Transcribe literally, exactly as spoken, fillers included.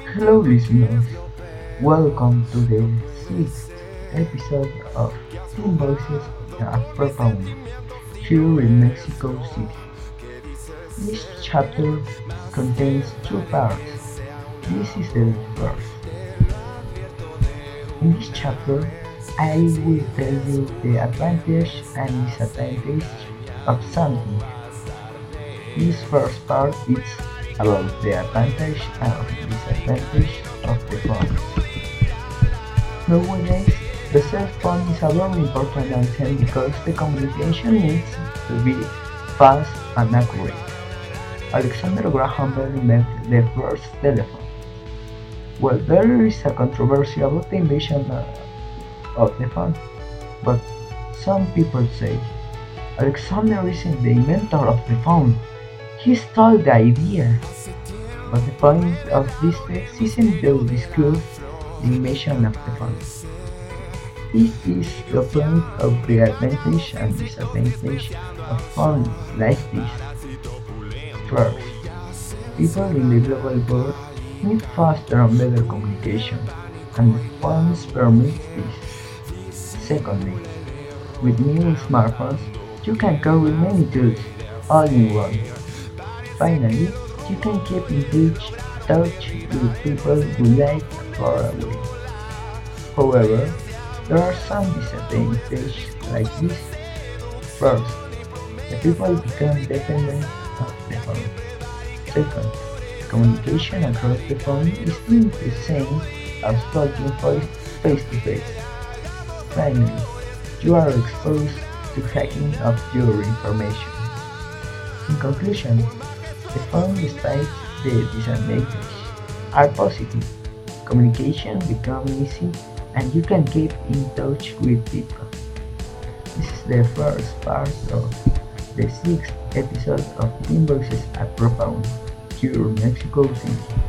Hello, listeners. Welcome to the sixth episode of Team Voices at Profound here in Mexico City. This chapter contains two parts. This is the first. In this chapter, I will tell you the advantage and disadvantage of something. This first part is about the advantage and disadvantage of the phone. Nowadays, the cell phone is a very important item because the communication needs to be fast and accurate. Alexander Graham Bell invented the first telephone. Well, there is a controversy about the invention uh, of the phone, but some people say Alexander isn't the inventor of the phone. He stole the idea. But the point of this text isn't to discuss the invention of the phone. It is the point of the advantage and disadvantage of phones like this. First, people in the global world need faster and better communication, and the phones permit this. Secondly, with new smartphones, you can carry many tools all in one. Finally, you can keep in touch, touch with people who live far away. However, there are some disadvantages like this. First, the people become dependent of the phone. Second, communication across the phone is not the same as talking face to face. Finally, you are exposed to hacking of your information. In conclusion, the phone, despite the disadvantages, are positive. Communication becomes easy and you can keep in touch with people. This is the first part of the sixth episode of Team Voices at Profound, here in Mexico City.